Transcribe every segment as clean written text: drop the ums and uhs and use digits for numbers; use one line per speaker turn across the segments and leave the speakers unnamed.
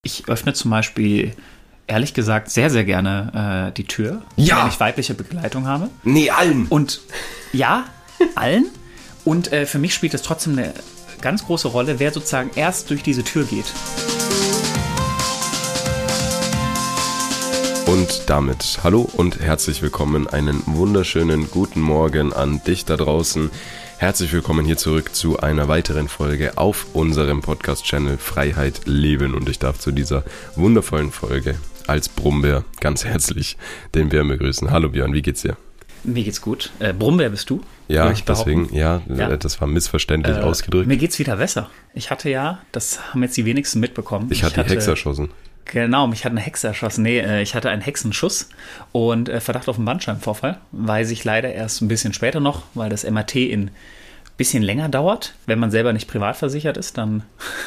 Ich öffne zum Beispiel, ehrlich gesagt, sehr, sehr gerne die Tür,
ja,
wenn ich weibliche Begleitung habe.
Nee, allen.
Und ja, allen. Und für mich spielt es trotzdem eine ganz große Rolle, wer sozusagen erst durch diese Tür geht.
Und damit hallo und herzlich willkommen, einen wunderschönen guten Morgen an dich da draußen. Herzlich willkommen hier zurück zu einer weiteren Folge auf unserem Podcast-Channel Freiheit Leben. Und ich darf zu dieser wundervollen Folge als Brummbär ganz herzlich den Björn begrüßen. Hallo Björn, wie geht's dir?
Mir geht's gut. Brummbär bist du?
Ja, deswegen, ja, das war missverständlich ausgedrückt.
Mir geht's wieder besser. Ich hatte ja, das haben jetzt die wenigsten mitbekommen.
Ich hatte die Hexe erschossen.
Genau, mich hat eine Hexe erschossen. Nee, ich hatte einen Hexenschuss und Verdacht auf einen Bandscheibenvorfall. Weiß ich leider erst ein bisschen später noch, weil das MRT ein bisschen länger dauert. Wenn man selber nicht privat versichert ist, dann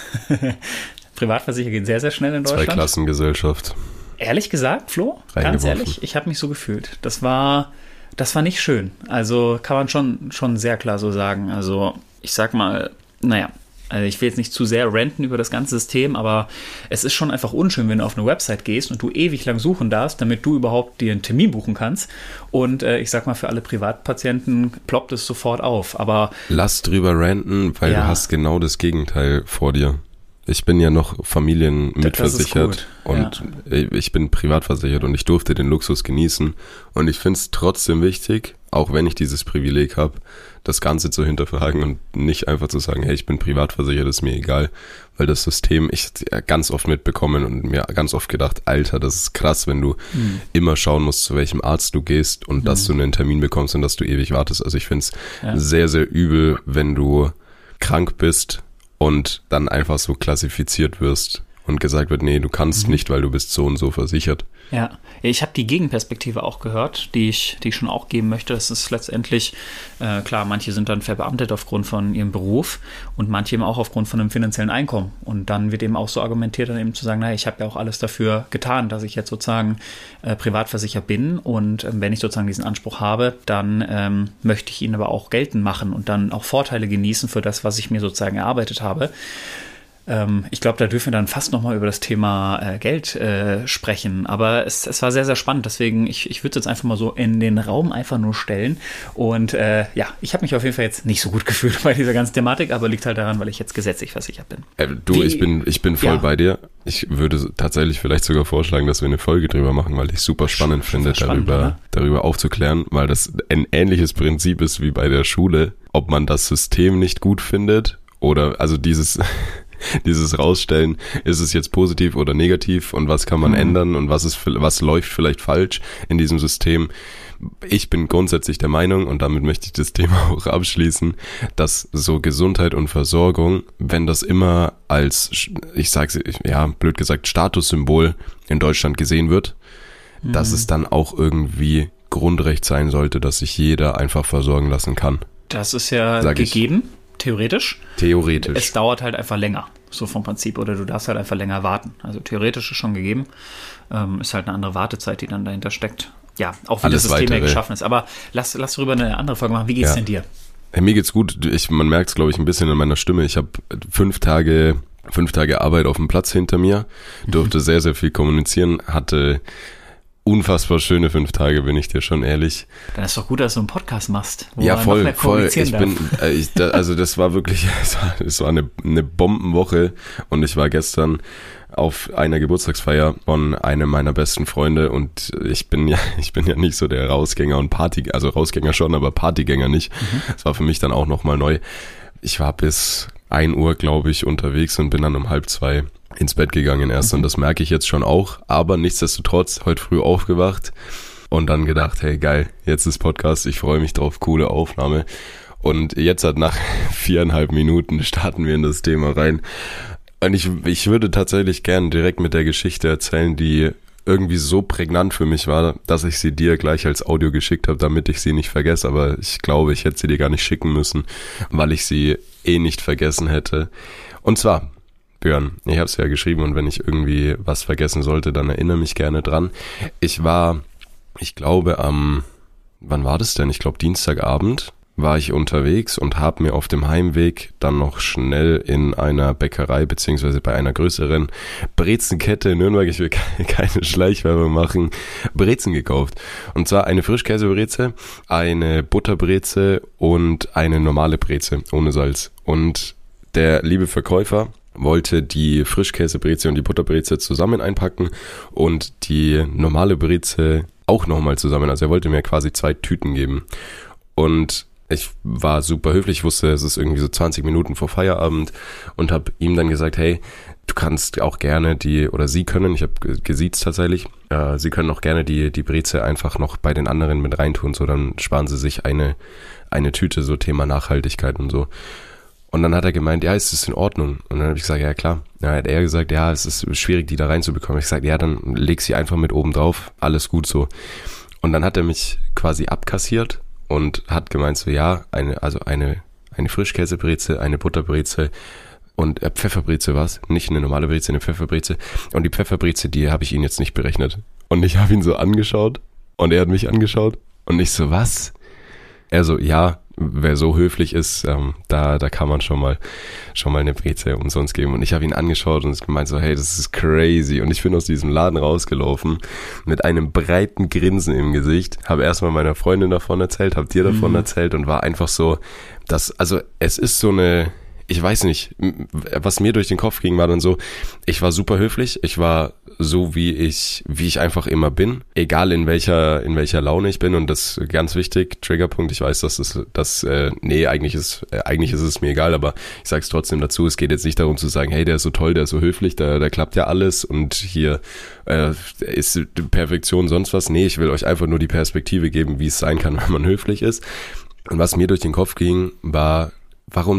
Privatversicherer gehen sehr, sehr schnell in Deutschland.
Zweiklassengesellschaft.
Ehrlich gesagt, Flo, ganz ehrlich, ich habe mich so gefühlt. Das war nicht schön. Also kann man schon sehr klar so sagen. Also ich sag mal, naja, also ich will jetzt nicht zu sehr ranten über das ganze System, aber es ist schon einfach unschön, wenn du auf eine Website gehst und du ewig lang suchen darfst, damit du überhaupt dir einen Termin buchen kannst. Und ich sag mal, für alle Privatpatienten ploppt es sofort auf. Aber
lass drüber ranten, weil du hast genau das Gegenteil vor dir. Ich bin ja noch familienmitversichert und ich bin privatversichert und ich durfte den Luxus genießen. Und ich finde es trotzdem wichtig, auch wenn ich dieses Privileg habe, das Ganze zu hinterfragen und nicht einfach zu sagen, hey, ich bin privatversichert, ist mir egal. Weil das System, ich ganz oft mitbekommen und mir ganz oft gedacht, Alter, das ist krass, wenn du immer schauen musst, zu welchem Arzt du gehst und dass du einen Termin bekommst und dass du ewig wartest. Also ich finde es sehr, sehr übel, wenn du krank bist und dann einfach so klassifiziert wirst und gesagt wird, nee, du kannst nicht, weil du bist so und so versichert.
Ja, ich habe die Gegenperspektive auch gehört, die ich schon auch geben möchte. Das ist letztendlich, klar, manche sind dann verbeamtet aufgrund von ihrem Beruf und manche eben auch aufgrund von einem finanziellen Einkommen. Und dann wird eben auch so argumentiert, dann eben zu sagen, naja, ich habe ja auch alles dafür getan, dass ich jetzt sozusagen privatversichert bin. Und wenn ich sozusagen diesen Anspruch habe, dann möchte ich ihn aber auch geltend machen und dann auch Vorteile genießen für das, was ich mir sozusagen erarbeitet habe. Ich glaube, da dürfen wir dann fast nochmal über das Thema Geld sprechen. Aber es war sehr, sehr spannend. Deswegen, ich würde es jetzt einfach mal so in den Raum einfach nur stellen. Und ich habe mich auf jeden Fall jetzt nicht so gut gefühlt bei dieser ganzen Thematik, aber liegt halt daran, weil ich jetzt gesetzlich versichert bin.
Ich bin voll bei dir. Ich würde tatsächlich vielleicht sogar vorschlagen, dass wir eine Folge drüber machen, weil ich super spannend finde, darüber aufzuklären, weil das ein ähnliches Prinzip ist wie bei der Schule, ob man das System nicht gut findet oder also dieses Rausstellen, ist es jetzt positiv oder negativ und was kann man ändern und was läuft vielleicht falsch in diesem System. Ich bin grundsätzlich der Meinung, und damit möchte ich das Thema auch abschließen, dass so Gesundheit und Versorgung, wenn das immer als, ich sag's, ja, blöd gesagt, Statussymbol in Deutschland gesehen wird, dass es dann auch irgendwie Grundrecht sein sollte, dass sich jeder einfach versorgen lassen kann.
Das ist ja gegeben. Theoretisch. Es dauert halt einfach länger, so vom Prinzip. Oder du darfst halt einfach länger warten. Also theoretisch ist schon gegeben. Ist halt eine andere Wartezeit, die dann dahinter steckt. Ja, auch wie das System ja geschaffen ist. Aber lass darüber eine andere Folge machen. Wie geht's denn dir?
Hey, mir geht's gut. Man merkt es, glaube ich, ein bisschen in meiner Stimme. Ich habe 5 Tage Arbeit auf dem Platz hinter mir. Durfte sehr, sehr viel kommunizieren. Hatte unfassbar schöne 5 Tage, bin ich dir schon ehrlich.
Dann ist doch gut, dass du einen Also machst.
Ja, voll. Also das war wirklich, es war eine Bombenwoche und ich war gestern auf einer Geburtstagsfeier von einem meiner besten Freunde und ich bin ja nicht so der Rausgänger und also Rausgänger schon, aber Partygänger nicht. Das war für mich dann auch nochmal neu. Ich war bis 1 Uhr, glaube ich, unterwegs und bin dann um 1:30 ins Bett gegangen erst und das merke ich jetzt schon auch, aber nichtsdestotrotz heute früh aufgewacht und dann gedacht, hey geil, jetzt ist Podcast, ich freue mich drauf, coole Aufnahme und jetzt nach 4,5 Minuten starten wir in das Thema rein und ich würde tatsächlich gern direkt mit der Geschichte erzählen, die irgendwie so prägnant für mich war, dass ich sie dir gleich als Audio geschickt habe, damit ich sie nicht vergesse, aber ich glaube, ich hätte sie dir gar nicht schicken müssen, weil ich sie nicht vergessen hätte. Und zwar, Björn, ich habe es ja geschrieben und wenn ich irgendwie was vergessen sollte, dann erinnere mich gerne dran. Ich glaube wann war das denn? Ich glaube Dienstagabend war ich unterwegs und habe mir auf dem Heimweg dann noch schnell in einer Bäckerei beziehungsweise bei einer größeren Brezenkette in Nürnberg, ich will keine Schleichwerbung machen, Brezen gekauft. Und zwar eine Frischkäsebreze, eine Butterbreze und eine normale Breze ohne Salz. Und der liebe Verkäufer wollte die Frischkäsebreze und die Butterbreze zusammen einpacken und die normale Breze auch nochmal zusammen. Also er wollte mir quasi 2 Tüten geben. Und ich war super höflich, ich wusste, es ist irgendwie so 20 Minuten vor Feierabend und habe ihm dann gesagt, hey, du kannst auch gerne Sie können, ich habe gesiezt tatsächlich, Sie können auch gerne die Breze einfach noch bei den anderen mit reintun, so dann sparen Sie sich eine Tüte, so Thema Nachhaltigkeit und so. Und dann hat er gemeint, ja, ist das in Ordnung? Und dann habe ich gesagt, ja klar. Dann hat er gesagt, ja, es ist schwierig, die da reinzubekommen. Ich gesagt, ja, dann leg sie einfach mit oben drauf, alles gut so. Und dann hat er mich quasi abkassiert und hat gemeint so, ja, eine Frischkäsebreze, eine Butterbreze und Pfefferbreze war's, nicht eine normale Breze, eine Pfefferbreze. Und die Pfefferbreze, die habe ich ihn jetzt nicht berechnet. Und ich habe ihn so angeschaut und er hat mich angeschaut und ich so, was? Er so, ja, wer so höflich ist, da kann man schon mal eine Breze umsonst geben. Und ich habe ihn angeschaut und gemeint so, hey, das ist crazy. Und ich bin aus diesem Laden rausgelaufen mit einem breiten Grinsen im Gesicht, habe erstmal meiner Freundin davon erzählt, habe dir davon erzählt und war einfach so, es ist so eine, ich weiß nicht, was mir durch den Kopf ging, war dann so, ich war super höflich, ich war so, wie ich einfach immer bin, egal in welcher Laune ich bin, und das ist ganz wichtig, Triggerpunkt, ich weiß, eigentlich ist es mir egal, aber ich sag's trotzdem dazu, es geht jetzt nicht darum zu sagen, hey, der ist so toll, der ist so höflich, da klappt ja alles und hier ist Perfektion sonst was. Nee, ich will euch einfach nur die Perspektive geben, wie es sein kann, wenn man höflich ist. Und was mir durch den Kopf ging, war, warum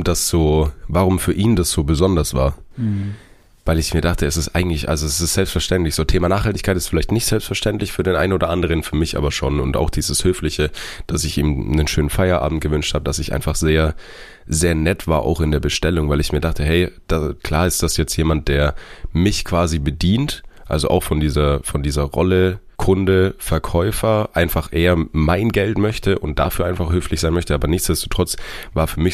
für ihn das so besonders war. Weil ich mir dachte, es ist selbstverständlich. So Thema Nachhaltigkeit ist vielleicht nicht selbstverständlich für den einen oder anderen, für mich aber schon. Und auch dieses Höfliche, dass ich ihm einen schönen Feierabend gewünscht habe, dass ich einfach sehr, sehr nett war, auch in der Bestellung, weil ich mir dachte, hey, klar ist das jetzt jemand, der mich quasi bedient, also auch von dieser Rolle Kunde, Verkäufer, einfach eher mein Geld möchte und dafür einfach höflich sein möchte, aber nichtsdestotrotz war für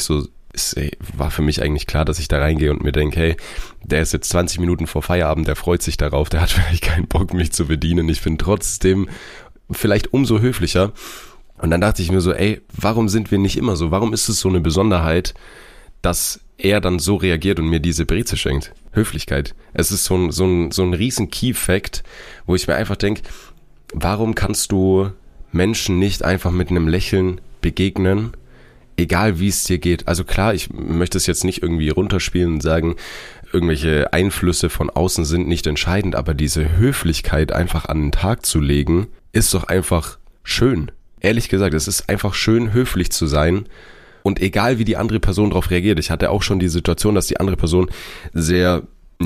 mich eigentlich klar, dass ich da reingehe und mir denke, hey, der ist jetzt 20 Minuten vor Feierabend, der freut sich darauf, der hat vielleicht keinen Bock, mich zu bedienen. Ich bin trotzdem vielleicht umso höflicher. Und dann dachte ich mir so, ey, warum sind wir nicht immer so? Warum ist es so eine Besonderheit, dass er dann so reagiert und mir diese Breze schenkt? Höflichkeit. Es ist so ein riesen Key-Fact, wo ich mir einfach denke, warum kannst du Menschen nicht einfach mit einem Lächeln begegnen, egal wie es dir geht? Also klar, ich möchte es jetzt nicht irgendwie runterspielen und sagen, irgendwelche Einflüsse von außen sind nicht entscheidend, aber diese Höflichkeit einfach an den Tag zu legen, ist doch einfach schön. Ehrlich gesagt, es ist einfach schön, höflich zu sein. Und egal wie die andere Person darauf reagiert, ich hatte auch schon die Situation, dass die andere Person sich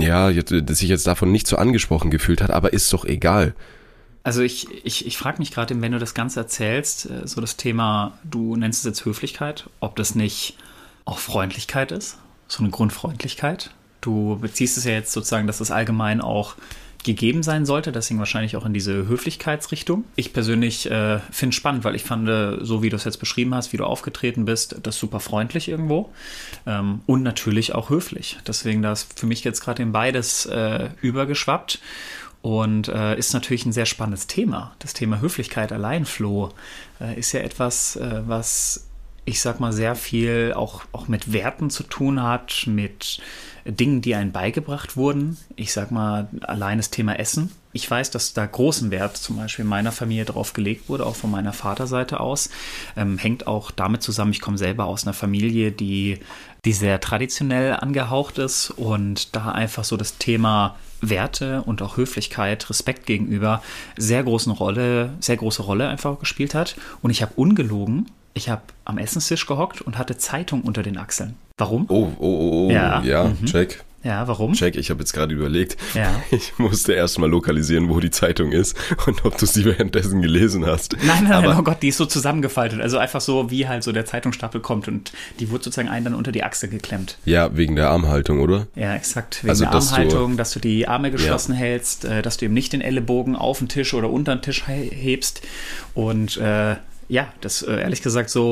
jetzt davon nicht so angesprochen gefühlt hat, aber ist doch egal.
Also ich frage mich gerade, wenn du das Ganze erzählst, so das Thema, du nennst es jetzt Höflichkeit, ob das nicht auch Freundlichkeit ist, so eine Grundfreundlichkeit. Du beziehst es ja jetzt sozusagen, dass das allgemein auch gegeben sein sollte, deswegen wahrscheinlich auch in diese Höflichkeitsrichtung. Ich persönlich finde es spannend, weil ich fand, so wie du es jetzt beschrieben hast, wie du aufgetreten bist, das super freundlich irgendwo und natürlich auch höflich. Deswegen, da ist für mich jetzt gerade in beides übergeschwappt und ist natürlich ein sehr spannendes Thema. Das Thema Höflichkeit allein, Flo, ist ja etwas, was ich sag mal sehr viel auch mit Werten zu tun hat, mit Dingen, die einem beigebracht wurden. Ich sag mal, allein das Thema Essen. Ich weiß, dass da großen Wert zum Beispiel in meiner Familie drauf gelegt wurde, auch von meiner Vaterseite aus. Hängt auch damit zusammen, ich komme selber aus einer Familie, die sehr traditionell angehaucht ist und da einfach so das Thema Werte und auch Höflichkeit, Respekt gegenüber sehr große Rolle einfach gespielt hat. Und ich habe ungelogen, ich habe am Essenstisch gehockt und hatte Zeitung unter den Achseln. Warum?
Oh, ja, check.
Ja, warum?
Check, ich habe jetzt gerade überlegt.
Ja.
Ich musste erst mal lokalisieren, wo die Zeitung ist und ob du sie währenddessen gelesen hast.
Nein, oh Gott, die ist so zusammengefaltet. Also einfach so, wie halt so der Zeitungsstapel kommt und die wurde sozusagen einen dann unter die Achse geklemmt.
Ja, wegen der Armhaltung, oder?
Ja, exakt. Wegen der Armhaltung, dass du die Arme geschlossen hältst, dass du eben nicht den Ellenbogen auf den Tisch oder unter den Tisch hebst und das ehrlich gesagt so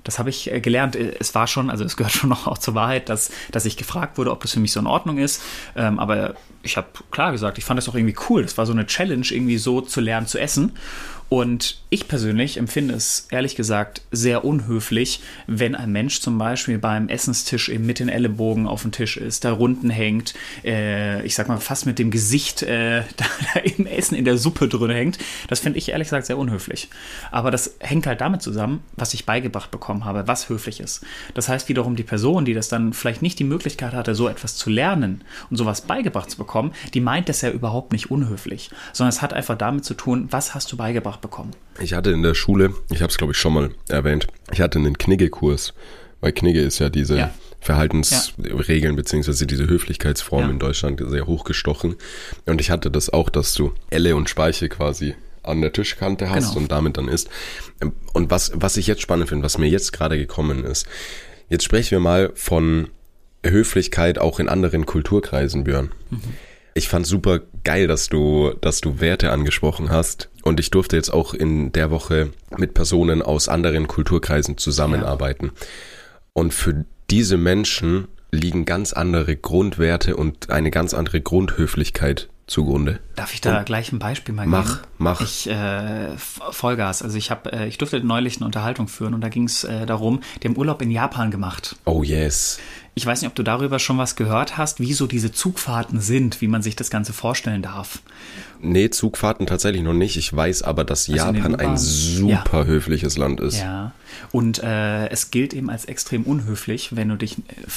das habe ich gelernt. Es war schon, also es gehört schon noch auch zur Wahrheit, dass ich gefragt wurde, ob das für mich so in Ordnung ist. Aber ich habe klar gesagt, ich fand das auch irgendwie cool. Das war so eine Challenge, irgendwie so zu lernen zu essen. Und ich persönlich empfinde es ehrlich gesagt sehr unhöflich, wenn ein Mensch zum Beispiel beim Essenstisch eben mit den Ellenbogen auf dem Tisch ist, da Runden hängt, ich sag mal fast mit dem Gesicht da im Essen in der Suppe drin hängt. Das finde ich ehrlich gesagt sehr unhöflich. Aber das hängt halt damit zusammen, was ich beigebracht bekommen habe, was höflich ist. Das heißt wiederum, die Person, die das dann vielleicht nicht die Möglichkeit hatte, so etwas zu lernen und sowas beigebracht zu bekommen, die meint das ja überhaupt nicht unhöflich, sondern es hat einfach damit zu tun, was hast du beigebracht bekommen.
Ich hatte in der Schule, ich habe es glaube ich schon mal erwähnt, ich hatte einen Knigge-Kurs, weil Knigge ist ja diese Verhaltensregeln beziehungsweise diese Höflichkeitsform in Deutschland sehr hochgestochen. Und ich hatte das auch, dass du Elle und Speiche quasi an der Tischkante hast und damit dann isst. Und was ich jetzt spannend finde, was mir jetzt gerade gekommen ist, jetzt sprechen wir mal von Höflichkeit auch in anderen Kulturkreisen, Björn. Ich fand super geil, dass du Werte angesprochen hast. Und ich durfte jetzt auch in der Woche mit Personen aus anderen Kulturkreisen zusammenarbeiten. Und für diese Menschen liegen ganz andere Grundwerte und eine ganz andere Grundhöflichkeit zugrunde.
Darf ich da gleich ein Beispiel mal geben?
Mach.
Vollgas. Also ich durfte neulich eine Unterhaltung führen und da ging es darum, die haben Urlaub in Japan gemacht.
Oh yes.
Ich weiß nicht, ob du darüber schon was gehört hast, wie so diese Zugfahrten sind, wie man sich das Ganze vorstellen darf.
Nee, Zugfahrten tatsächlich noch nicht. Ich weiß aber, dass Japan ein super höfliches Land ist.
Ja, und es gilt eben als extrem unhöflich, wenn du dich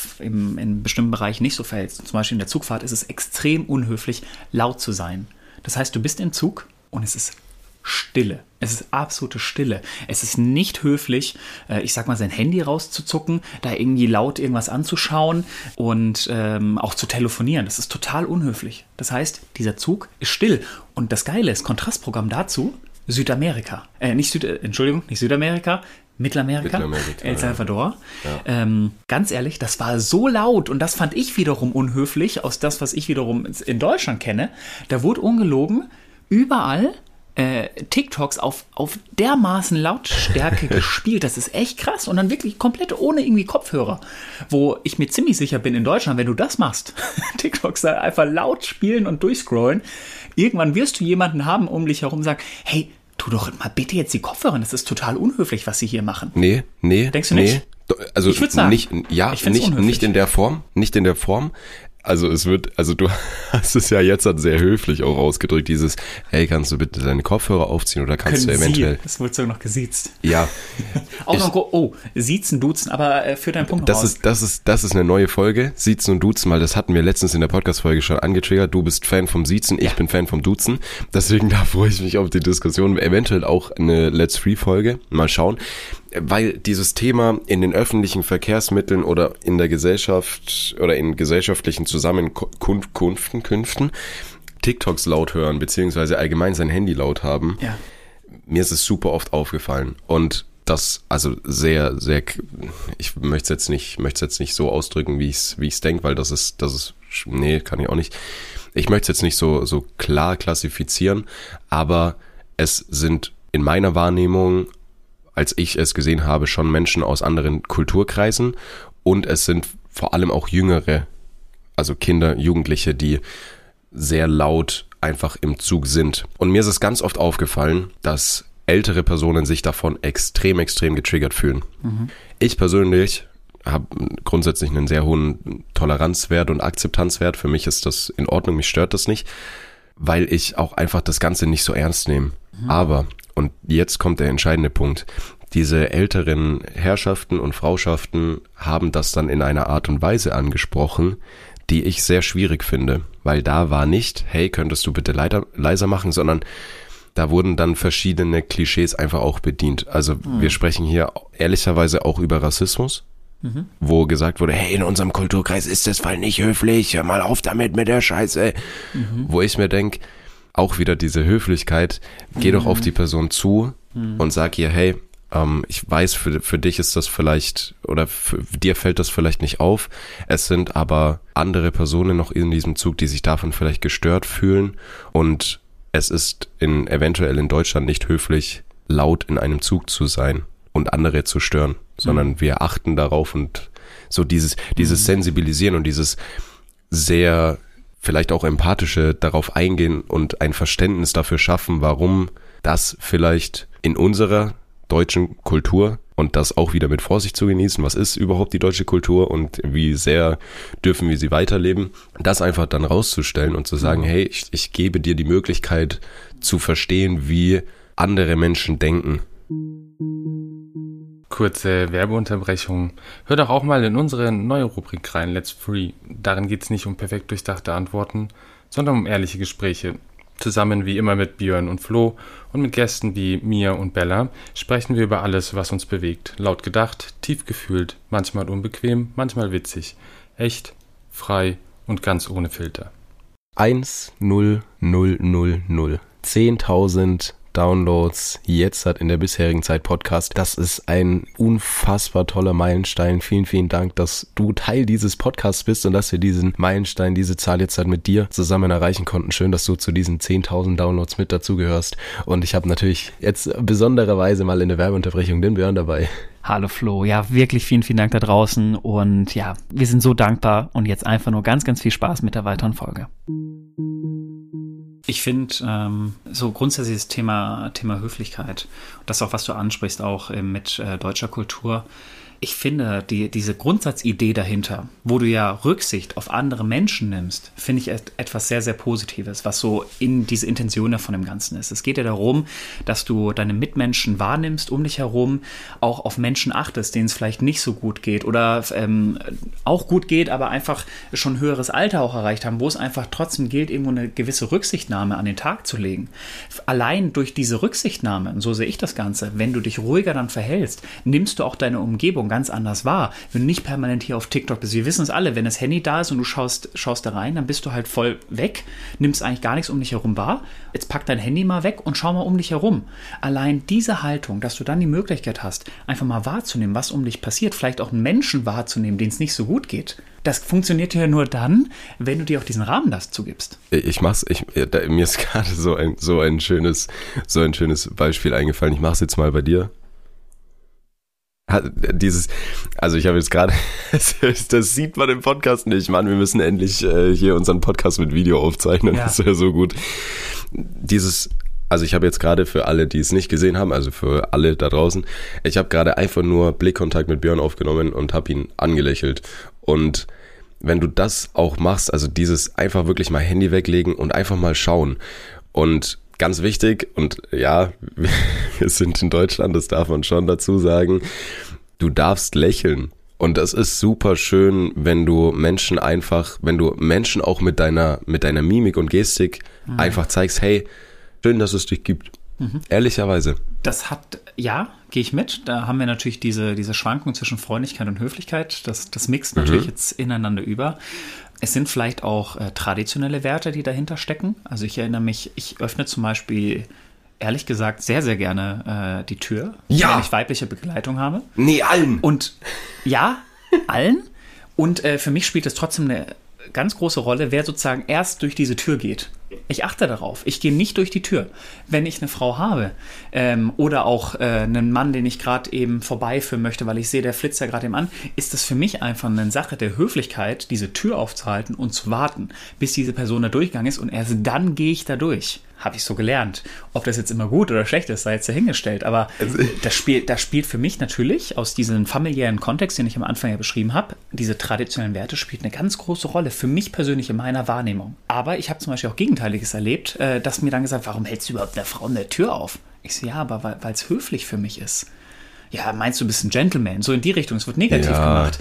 in bestimmten Bereichen nicht so verhältst. Zum Beispiel in der Zugfahrt ist es extrem unhöflich, laut zu sein. Das heißt, du bist im Zug und es ist Stille. Es ist absolute Stille. Es ist nicht höflich, ich sag mal, sein Handy rauszuzucken, da irgendwie laut irgendwas anzuschauen und auch zu telefonieren. Das ist total unhöflich. Das heißt, dieser Zug ist still. Und das Geile ist, Kontrastprogramm dazu, Südamerika. Nicht Südamerika, Mittelamerika, El Salvador. Ja. Ganz ehrlich, das war so laut und das fand ich wiederum unhöflich, aus das, was ich wiederum in Deutschland kenne. Da wurde ungelogen überall TikToks auf dermaßen Lautstärke gespielt. Das ist echt krass. Und dann wirklich komplett ohne irgendwie Kopfhörer. Wo ich mir ziemlich sicher bin, in Deutschland, wenn du das machst, TikToks da einfach laut spielen und durchscrollen, irgendwann wirst du jemanden haben um dich herum, sagen, hey, tu doch mal bitte jetzt die Kopfhörer. Das ist total unhöflich, was sie hier machen.
Nee.
Denkst du nicht?
Also
ich würde sagen,
nicht in der Form. Also du hast es ja jetzt sehr höflich auch ausgedrückt, dieses, hey, kannst du bitte deine Kopfhörer aufziehen oder kannst du eventuell...
Das wurde sogar noch gesiezt.
Ja.
Siezen, duzen, aber für deinen Punkt raus.
Das ist eine neue Folge, Siezen und Duzen, weil das hatten wir letztens in der Podcast-Folge schon angetriggert. Du bist Fan vom Siezen, ich bin Fan vom Duzen. Deswegen da freue ich mich auf die Diskussion. Eventuell auch eine Let's Free-Folge. Mal schauen. Weil dieses Thema in den öffentlichen Verkehrsmitteln oder in der Gesellschaft oder in gesellschaftlichen Zusammenkünften TikToks laut hören, beziehungsweise allgemein sein Handy laut haben, mir ist es super oft aufgefallen. Und das, also sehr, sehr, ich möchte es jetzt nicht so ausdrücken, wie ich es denke, weil das ist, nee, kann ich auch nicht. Ich möchte es jetzt nicht so klar klassifizieren, aber es sind in meiner Wahrnehmung, als ich es gesehen habe, schon Menschen aus anderen Kulturkreisen und es sind vor allem auch Jüngere, also Kinder, Jugendliche, die sehr laut einfach im Zug sind. Und mir ist es ganz oft aufgefallen, dass ältere Personen sich davon extrem getriggert fühlen. Mhm. Ich persönlich habe grundsätzlich einen sehr hohen Toleranzwert und Akzeptanzwert. Für mich ist das in Ordnung, mich stört das nicht, weil ich auch einfach das Ganze nicht so ernst nehme. Mhm. Aber, und jetzt kommt der entscheidende Punkt, diese älteren Herrschaften und Frauschaften haben das dann in einer Art und Weise angesprochen, die ich sehr schwierig finde, weil da war nicht, hey, könntest du bitte leiser machen, sondern da wurden dann verschiedene Klischees einfach auch bedient. Also wir sprechen hier ehrlicherweise auch über Rassismus, wo gesagt wurde, hey, in unserem Kulturkreis ist das voll nicht höflich, hör mal auf damit mit der Scheiße. Wo ich mir denke, auch wieder diese Höflichkeit, geh doch auf die Person zu und sag ihr, hey, ich weiß, für dich ist das vielleicht, oder für dir fällt das vielleicht nicht auf. Es sind aber andere Personen noch in diesem Zug, die sich davon vielleicht gestört fühlen. Und es ist eventuell in Deutschland nicht höflich, laut in einem Zug zu sein und andere zu stören. sondern wir achten darauf und so dieses Sensibilisieren und dieses sehr vielleicht auch empathische darauf eingehen und ein Verständnis dafür schaffen, warum das vielleicht in unserer deutschen Kultur und das auch wieder mit Vorsicht zu genießen, was ist überhaupt die deutsche Kultur und wie sehr dürfen wir sie weiterleben, das einfach dann rauszustellen und zu sagen, hey, ich gebe dir die Möglichkeit zu verstehen, wie andere Menschen denken.
Kurze Werbeunterbrechung. Hör doch auch mal in unsere neue Rubrik rein, Let's Free. Darin geht es nicht um perfekt durchdachte Antworten, sondern um ehrliche Gespräche. Zusammen wie immer mit Björn und Flo und mit Gästen wie Mia und Bella sprechen wir über alles, was uns bewegt. Laut gedacht, tief gefühlt, manchmal unbequem, manchmal witzig. Echt, frei und ganz ohne Filter.
1-0-0-0-0. 10.000 Downloads jetzt hat in der bisherigen Zeit Podcast. Das ist ein unfassbar toller Meilenstein. Vielen, vielen Dank, dass du Teil dieses Podcasts bist und dass wir diesen Meilenstein, diese Zahl jetzt halt mit dir zusammen erreichen konnten. Schön, dass du zu diesen 10.000 Downloads mit dazugehörst. Und ich habe natürlich jetzt besondererweise mal in der Werbeunterbrechung den Björn dabei.
Hallo Flo, ja wirklich vielen, vielen Dank da draußen und ja, wir sind so dankbar und jetzt einfach nur ganz, ganz viel Spaß mit der weiteren Folge. Ich finde so grundsätzlich das Thema Höflichkeit, das ist auch, was du ansprichst, auch mit deutscher Kultur. Ich finde, diese Grundsatzidee dahinter, wo du ja Rücksicht auf andere Menschen nimmst, finde ich etwas sehr, sehr Positives, was so in diese Intention davon dem Ganzen ist. Es geht ja darum, dass du deine Mitmenschen wahrnimmst um dich herum, auch auf Menschen achtest, denen es vielleicht nicht so gut geht oder auch gut geht, aber einfach schon höheres Alter auch erreicht haben, wo es einfach trotzdem gilt, irgendwo eine gewisse Rücksichtnahme an den Tag zu legen. Allein durch diese Rücksichtnahme, und so sehe ich das Ganze, wenn du dich ruhiger dann verhältst, nimmst du auch deine Umgebung ganz anders wahr, wenn du nicht permanent hier auf TikTok bist. Wir wissen es alle, wenn das Handy da ist und du schaust da rein, dann bist du halt voll weg, nimmst eigentlich gar nichts um dich herum wahr. Jetzt pack dein Handy mal weg und schau mal um dich herum. Allein diese Haltung, dass du dann die Möglichkeit hast, einfach mal wahrzunehmen, was um dich passiert, vielleicht auch einen Menschen wahrzunehmen, denen es nicht so gut geht. Das funktioniert ja nur dann, wenn du dir auch diesen Rahmen dazu gibst.
Mir ist gerade so ein schönes Beispiel eingefallen. Ich mach's jetzt mal bei dir. Ich habe jetzt gerade, das sieht man im Podcast nicht, Mann, wir müssen endlich hier unseren Podcast mit Video aufzeichnen, Das wäre so gut. Ich habe jetzt gerade für alle, die es nicht gesehen haben, also für alle da draußen, ich habe gerade einfach nur Blickkontakt mit Björn aufgenommen und habe ihn angelächelt. Und wenn du das auch machst, also dieses einfach wirklich mal Handy weglegen und einfach mal schauen und ganz wichtig, und ja, wir sind in Deutschland, das darf man schon dazu sagen, du darfst lächeln. Und das ist super schön, wenn du Menschen auch mit deiner Mimik und Gestik einfach zeigst, hey, schön, dass es dich gibt. Ehrlicherweise.
Das gehe ich mit. Da haben wir natürlich diese Schwankung zwischen Freundlichkeit und Höflichkeit. Das mixt natürlich jetzt ineinander über. Es sind vielleicht auch traditionelle Werte, die dahinter stecken. Also ich erinnere mich, ich öffne zum Beispiel, ehrlich gesagt, sehr, sehr gerne die Tür, wenn ich weibliche Begleitung habe.
Nee, allen.
Und ja, allen. Und für mich spielt es trotzdem eine ganz große Rolle, wer sozusagen erst durch diese Tür geht. Ich achte darauf. Ich gehe nicht durch die Tür. Wenn ich eine Frau habe oder auch einen Mann, den ich gerade eben vorbeiführen möchte, weil ich sehe, der flitzt ja gerade eben an, ist das für mich einfach eine Sache der Höflichkeit, diese Tür aufzuhalten und zu warten, bis diese Person da durchgegangen ist und erst dann gehe ich da durch. Habe ich so gelernt. Ob das jetzt immer gut oder schlecht ist, sei jetzt dahingestellt. Aber das spielt für mich natürlich aus diesem familiären Kontext, den ich am Anfang ja beschrieben habe, diese traditionellen Werte spielt eine ganz große Rolle für mich persönlich in meiner Wahrnehmung. Aber ich habe zum Beispiel auch Gegenteiliges erlebt, dass mir dann gesagt, warum hältst du überhaupt einer Frau eine Tür auf? Ich so, ja, aber weil es höflich für mich ist. Ja, meinst du bist ein Gentleman? So in die Richtung, es wird negativ gemacht.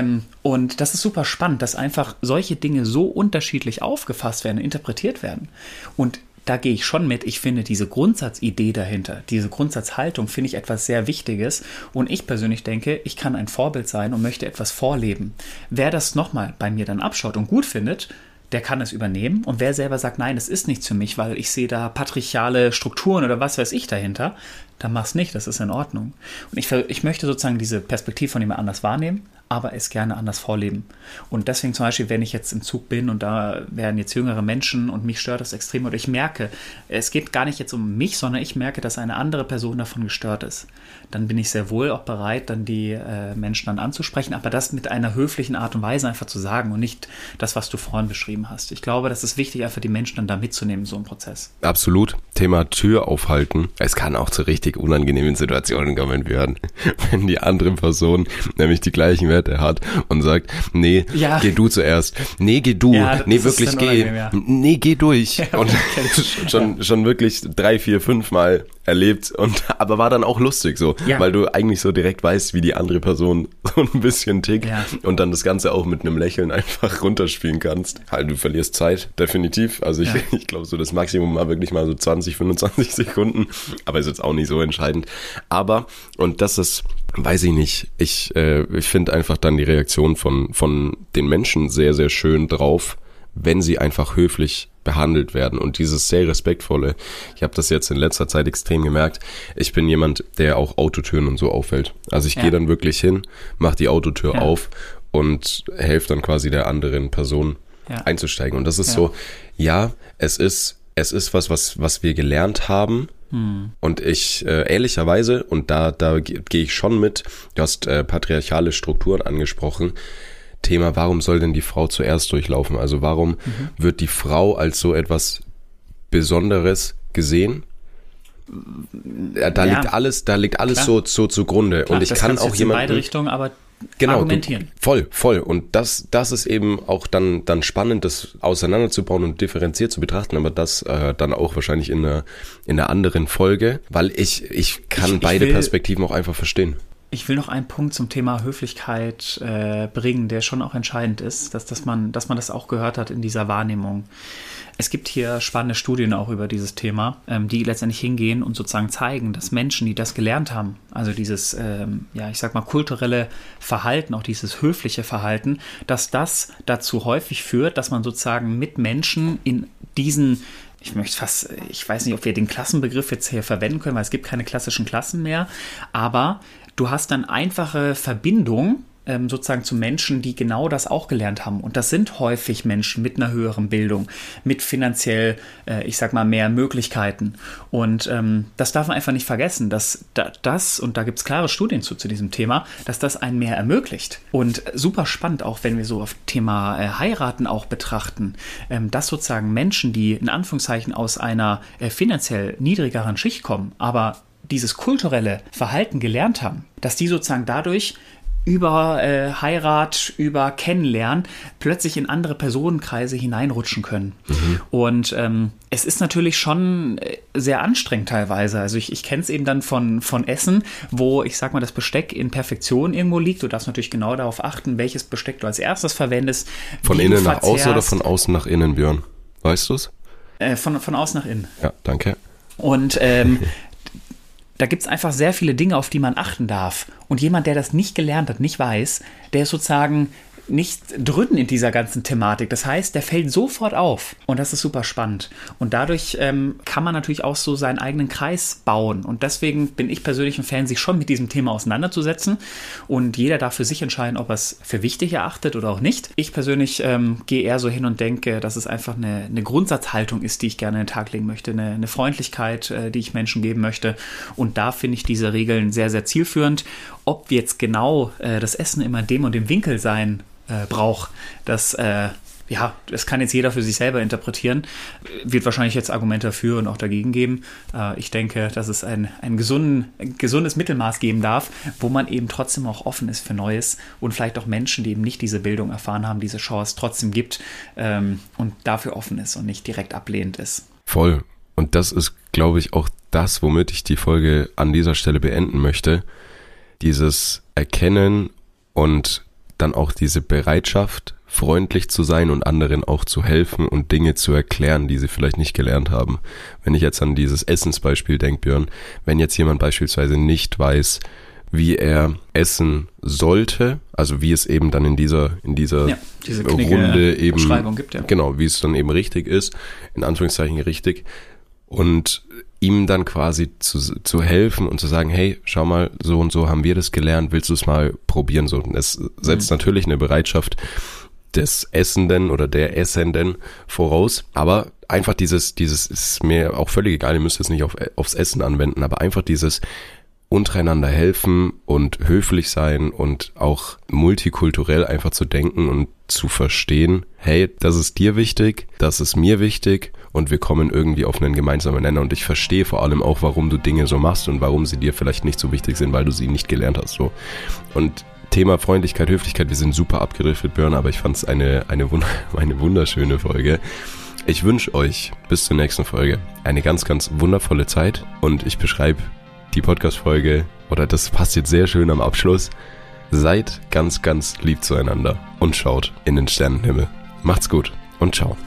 Und das ist super spannend, dass einfach solche Dinge so unterschiedlich aufgefasst werden, interpretiert werden. Und da gehe ich schon mit. Ich finde diese Grundsatzidee dahinter, diese Grundsatzhaltung, finde ich etwas sehr Wichtiges. Und ich persönlich denke, ich kann ein Vorbild sein und möchte etwas vorleben. Wer das nochmal bei mir dann abschaut und gut findet, der kann es übernehmen. Und wer selber sagt, nein, das ist nichts für mich, weil ich sehe da patriarchale Strukturen oder was weiß ich dahinter, dann mach's nicht, das ist in Ordnung. Und ich möchte sozusagen diese Perspektive von jemand anders wahrnehmen, aber es gerne anders vorleben. Und deswegen zum Beispiel, wenn ich jetzt im Zug bin und da werden jetzt jüngere Menschen und mich stört das extrem oder ich merke, es geht gar nicht jetzt um mich, sondern ich merke, dass eine andere Person davon gestört ist, dann bin ich sehr wohl auch bereit, dann die Menschen dann anzusprechen, aber das mit einer höflichen Art und Weise einfach zu sagen und nicht das, was du vorhin beschrieben hast. Ich glaube, das ist wichtig, einfach die Menschen dann da mitzunehmen, so einen Prozess.
Absolut. Thema Tür aufhalten. Es kann auch zu richtig unangenehmen Situationen kommen, Björn, wenn die andere Person nämlich die gleichen Werte hat und sagt, nee, geh du zuerst. Nee, geh du. Ja, nee, wirklich geh. Ja. Nee, geh durch. Ja, und schon wirklich 3, 4, 5 Mal erlebt aber war dann auch lustig so, weil du eigentlich so direkt weißt, wie die andere Person so ein bisschen tickt und dann das Ganze auch mit einem Lächeln einfach runterspielen kannst. Halt, du verlierst Zeit, definitiv. Also ich glaube so das Maximum war wirklich mal so 20, 25 Sekunden, aber ist jetzt auch nicht so entscheidend. Aber, und das ist, weiß ich nicht, ich finde einfach dann die Reaktion von den Menschen sehr, sehr schön drauf, wenn sie einfach höflich behandelt werden und dieses sehr respektvolle. Ich habe das jetzt in letzter Zeit extrem gemerkt. Ich bin jemand, der auch Autotüren und so auffällt. Also ich gehe dann wirklich hin, mache die Autotür auf und helfe dann quasi der anderen Person einzusteigen. Und das ist so, es ist was wir gelernt haben. Und ich, ehrlicherweise, und da gehe ich schon mit, du hast patriarchale Strukturen angesprochen, Thema, warum soll denn die Frau zuerst durchlaufen? Also warum wird die Frau als so etwas Besonderes gesehen? Da liegt alles so zugrunde. Klar, und ich kann auch jemanden in beide
Richtungen, aber argumentieren.
Voll. Und das ist eben auch dann spannend, das auseinanderzubauen und differenziert zu betrachten, aber das dann auch wahrscheinlich in einer anderen Folge, weil ich kann beide Perspektiven auch einfach verstehen.
Ich will noch einen Punkt zum Thema Höflichkeit bringen, der schon auch entscheidend ist, dass man das auch gehört hat in dieser Wahrnehmung. Es gibt hier spannende Studien auch über dieses Thema, die letztendlich hingehen und sozusagen zeigen, dass Menschen, die das gelernt haben, also dieses, ich sag mal, kulturelle Verhalten, auch dieses höfliche Verhalten, dass das dazu häufig führt, dass man sozusagen mit Menschen in diesen, ich weiß nicht, ob wir den Klassenbegriff jetzt hier verwenden können, weil es gibt keine klassischen Klassen mehr, aber du hast dann einfache Verbindung sozusagen zu Menschen, die genau das auch gelernt haben. Und das sind häufig Menschen mit einer höheren Bildung, mit finanziell, mehr Möglichkeiten. Und das darf man einfach nicht vergessen, dass das, und da gibt es klare Studien zu diesem Thema, dass das einen mehr ermöglicht. Und super spannend auch, wenn wir so auf Thema Heiraten auch betrachten, dass sozusagen Menschen, die in Anführungszeichen aus einer finanziell niedrigeren Schicht kommen, aber dieses kulturelle Verhalten gelernt haben, dass die sozusagen dadurch über Heirat, über Kennenlernen plötzlich in andere Personenkreise hineinrutschen können. Und es ist natürlich schon sehr anstrengend teilweise. Also ich kenne es eben dann von Essen, wo ich sag mal das Besteck in Perfektion irgendwo liegt. Du darfst natürlich genau darauf achten, welches Besteck du als erstes verwendest.
Von innen nach außen oder von außen nach innen, Björn? Weißt du es?
Von außen nach innen.
Ja, danke.
Und da gibt es einfach sehr viele Dinge, auf die man achten darf. Und jemand, der das nicht gelernt hat, nicht weiß, der ist sozusagen nicht drin in dieser ganzen Thematik. Das heißt, der fällt sofort auf. Und das ist super spannend. Und dadurch kann man natürlich auch so seinen eigenen Kreis bauen. Und deswegen bin ich persönlich ein Fan, sich schon mit diesem Thema auseinanderzusetzen. Und jeder darf für sich entscheiden, ob er es für wichtig erachtet oder auch nicht. Ich persönlich gehe eher so hin und denke, dass es einfach eine Grundsatzhaltung ist, die ich gerne an den Tag legen möchte. Eine Freundlichkeit, die ich Menschen geben möchte. Und da finde ich diese Regeln sehr, sehr zielführend. Ob jetzt genau das Essen immer in dem und dem Winkel sein braucht, das kann jetzt jeder für sich selber interpretieren. Wird wahrscheinlich jetzt Argumente dafür und auch dagegen geben. Ich denke, dass es ein gesundes Mittelmaß geben darf, wo man eben trotzdem auch offen ist für Neues und vielleicht auch Menschen, die eben nicht diese Bildung erfahren haben, diese Chance trotzdem gibt und dafür offen ist und nicht direkt ablehnend ist.
Voll. Und das ist, glaube ich, auch das, womit ich die Folge an dieser Stelle beenden möchte. Dieses Erkennen und dann auch diese Bereitschaft, freundlich zu sein und anderen auch zu helfen und Dinge zu erklären, die sie vielleicht nicht gelernt haben. Wenn ich jetzt an dieses Essensbeispiel denke, Björn, wenn jetzt jemand beispielsweise nicht weiß, wie er essen sollte, also wie es eben dann in dieser Runde eben,
gibt,
genau, wie es dann eben richtig ist, in Anführungszeichen richtig, und ihm dann quasi zu helfen und zu sagen, hey, schau mal, so und so haben wir das gelernt, willst du es mal probieren? So, und es setzt natürlich eine Bereitschaft des Essenden oder der Essenden voraus, aber einfach dieses ist mir auch völlig egal, ihr müsst es nicht aufs Essen anwenden, aber einfach dieses untereinander helfen und höflich sein und auch multikulturell einfach zu denken und zu verstehen, hey, das ist dir wichtig, das ist mir wichtig und wir kommen irgendwie auf einen gemeinsamen Nenner und ich verstehe vor allem auch, warum du Dinge so machst und warum sie dir vielleicht nicht so wichtig sind, weil du sie nicht gelernt hast, so. Und Thema Freundlichkeit, Höflichkeit, wir sind super abgedriftet, Björn, aber ich fand es eine wunderschöne Folge. Ich wünsche euch bis zur nächsten Folge eine ganz, ganz wundervolle Zeit und ich beschreibe die Podcast-Folge, oder das passt jetzt sehr schön am Abschluss. Seid ganz, ganz lieb zueinander und schaut in den Sternenhimmel. Macht's gut und ciao.